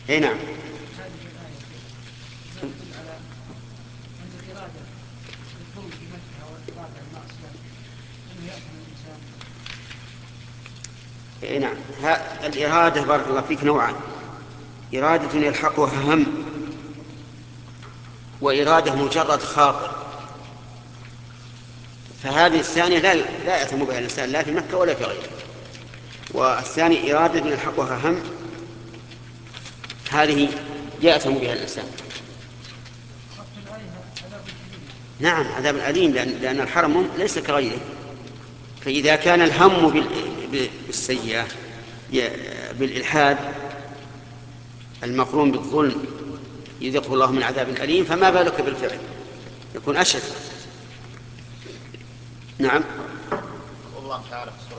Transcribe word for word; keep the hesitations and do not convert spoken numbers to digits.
اي نعم. اي نعم. ها- الإرادة بارك الله فيك نوعان: إرادة يلحقها هم، وإرادة مجرد خاطر. فهذه الثانية لا لا يأثم بها الإنسان لا في مكة ولا في غيره. والثاني إرادة يلحقها هم، هذه يأثم بها الإنسان. نعم عذاب أليم، لأن, لأن الحرم ليس كغيره. فإذا كان الهم بال- ب- بالسيئة ي- بالإلحاد المقرون بالظلم يذيقه الله من عذاب أليم، فما بالك بالفعل يكون أشد. نعم. الله تعالى في سورة